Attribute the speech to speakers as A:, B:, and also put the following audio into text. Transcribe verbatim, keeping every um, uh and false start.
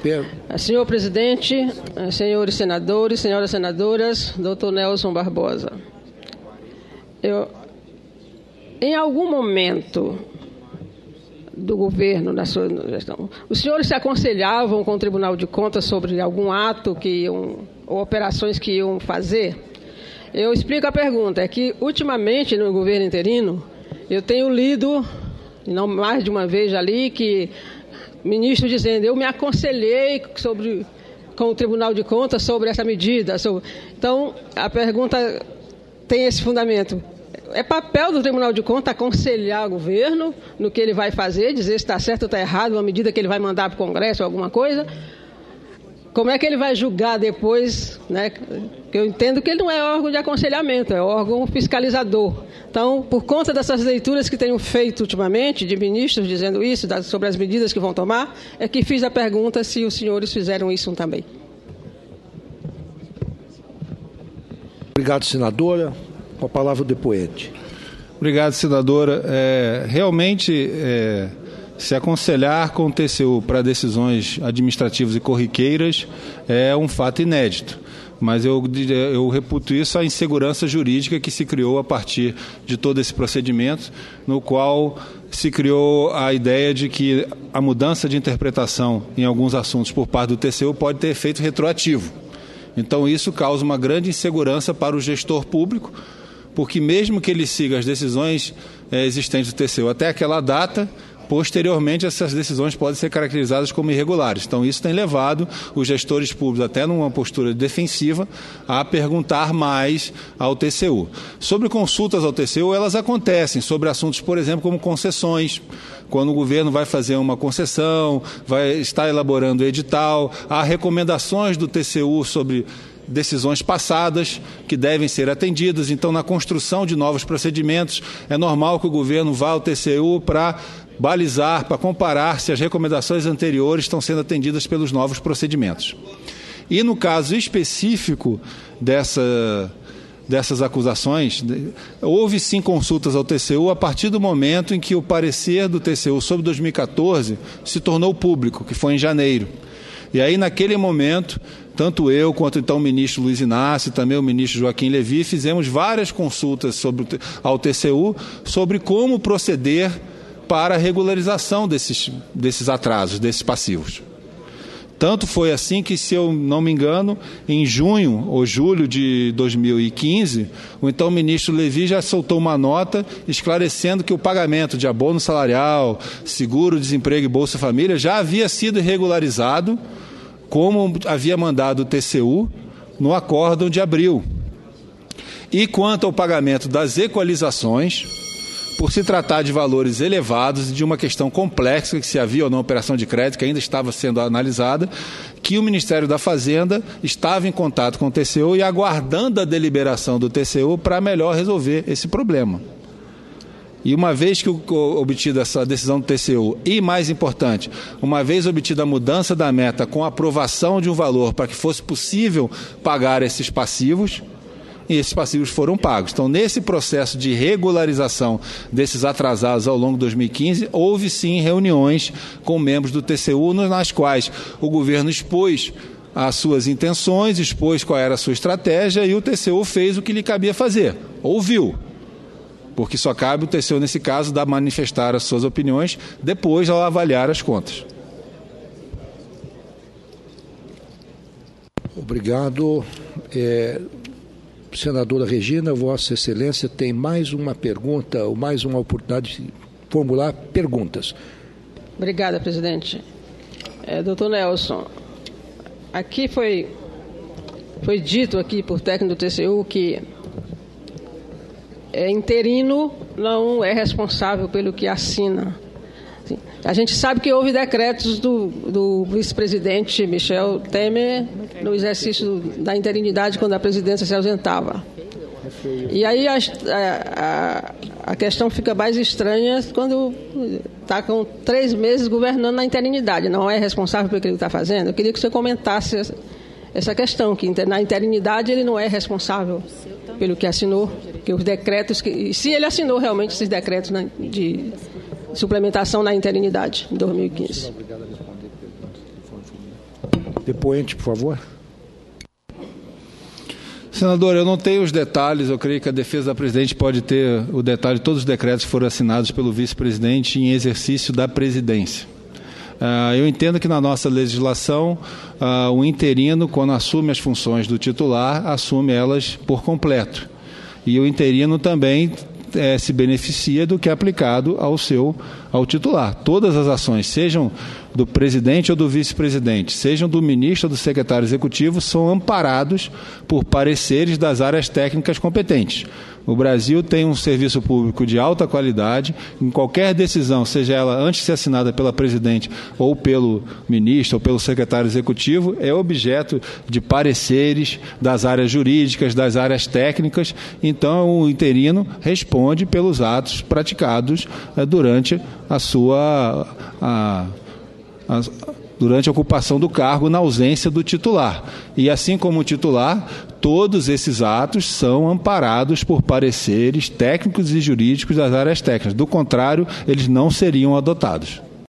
A: Per...
B: Senhor presidente, senhores senadores, senhoras senadoras, doutor Nelson Barbosa, eu, em algum momento do governo, na sua gestão, os senhores se aconselhavam com o Tribunal de Contas sobre algum ato que iam, ou operações que iam fazer? Eu explico a pergunta. É que, ultimamente, no governo interino, eu tenho lido, não mais de uma vez já li, que ministro dizendo, eu me aconselhei sobre, com o Tribunal de Contas sobre essa medida. Sobre... Então, a pergunta tem esse fundamento. É papel do Tribunal de Contas aconselhar o governo no que ele vai fazer, dizer se está certo ou está errado, uma medida que ele vai mandar para o Congresso ou alguma coisa. Como é que ele vai julgar depois, né? Porque eu entendo que ele não é órgão de aconselhamento, é órgão fiscalizador. Então, por conta dessas leituras que tenho feito ultimamente, de ministros dizendo isso, sobre as medidas que vão tomar, é que fiz a pergunta se os senhores fizeram isso também.
A: Obrigado, senadora. Com a palavra o depoente.
C: Obrigado, senadora. É, realmente, é, se aconselhar com o T C U para decisões administrativas e corriqueiras é um fato inédito. Mas eu, eu reputo isso à insegurança jurídica que se criou a partir de todo esse procedimento, no qual se criou a ideia de que a mudança de interpretação em alguns assuntos por parte do T C U pode ter efeito retroativo. Então, isso causa uma grande insegurança para o gestor público, porque mesmo que ele siga as decisões é, existentes do T C U até aquela data, posteriormente essas decisões podem ser caracterizadas como irregulares. Então isso tem levado os gestores públicos até numa postura defensiva a perguntar mais ao T C U. Sobre consultas ao T C U, elas acontecem sobre assuntos, por exemplo, como concessões. Quando o governo vai fazer uma concessão, vai estar elaborando edital, há recomendações do T C U sobre decisões passadas que devem ser atendidas. Então, na construção de novos procedimentos, é normal que o governo vá ao T C U para balizar, para comparar se as recomendações anteriores estão sendo atendidas pelos novos procedimentos. E no caso específico dessa, dessas acusações, houve sim consultas ao T C U a partir do momento em que o parecer do T C U sobre dois mil e quatorze se tornou público, que foi em janeiro. E aí, naquele momento, tanto eu quanto então o ministro Luiz Inácio e também o ministro Joaquim Levy fizemos várias consultas sobre, ao T C U sobre como proceder para a regularização desses, desses atrasos, desses passivos. Tanto foi assim que, se eu não me engano, em junho ou julho de dois mil e quinze, o então ministro Levy já soltou uma nota esclarecendo que o pagamento de abono salarial, seguro-desemprego e Bolsa Família já havia sido regularizado, como havia mandado o T C U no acórdão de abril. E quanto ao pagamento das equalizações, por se tratar de valores elevados e de uma questão complexa, que se havia ou não operação de crédito, que ainda estava sendo analisada, que o Ministério da Fazenda estava em contato com o T C U e aguardando a deliberação do T C U para melhor resolver esse problema. E uma vez que obtida essa decisão do T C U, e mais importante, uma vez obtida a mudança da meta com a aprovação de um valor para que fosse possível pagar esses passivos, e esses passivos foram pagos. Então, nesse processo de regularização desses atrasados ao longo de dois mil e quinze, houve sim reuniões com membros do T C U, nas quais o governo expôs as suas intenções, expôs qual era a sua estratégia, e o T C U fez o que lhe cabia fazer, ouviu. Porque só cabe o T C U, nesse caso, dar manifestar as suas opiniões depois ao avaliar as contas.
A: Obrigado. É, senadora Regina, Vossa Excelência tem mais uma pergunta, ou mais uma oportunidade de formular perguntas.
B: Obrigada, presidente. É, doutor Nelson, aqui foi, foi dito aqui por técnico do T C U que É, interino não é responsável pelo que assina. Assim, a gente sabe que houve decretos do, do vice-presidente Michel Temer no exercício da interinidade quando a presidência se ausentava. E aí a, a, a questão fica mais estranha quando está com três meses governando na interinidade. Não é responsável pelo que ele está fazendo? Eu queria que você comentasse essa, essa questão, que na interinidade ele não é responsável pelo que assinou, que os decretos, que, se ele assinou realmente esses decretos na, de suplementação na interinidade em dois mil e quinze.
A: Depoente, por favor.
C: Senador, eu não tenho os detalhes, eu creio que a defesa da presidente pode ter o detalhe de todos os decretos que foram assinados pelo vice-presidente em exercício da presidência. Uh, eu entendo que na nossa legislação, uh, o interino, quando assume as funções do titular, assume elas por completo. E o interino também eh, se beneficia do que é aplicado ao seu ao titular. Todas as ações, sejam do presidente ou do vice-presidente, sejam do ministro ou do secretário executivo, são amparados por pareceres das áreas técnicas competentes. O Brasil tem um serviço público de alta qualidade. Em qualquer decisão, seja ela antes de ser assinada pela presidente ou pelo ministro ou pelo secretário executivo, é objeto de pareceres das áreas jurídicas, das áreas técnicas. Então, o interino responde pelos atos praticados eh, durante a sua... A, a, durante a ocupação do cargo na ausência do titular. E assim como o titular, todos esses atos são amparados por pareceres técnicos e jurídicos das áreas técnicas. Do contrário, eles não seriam adotados.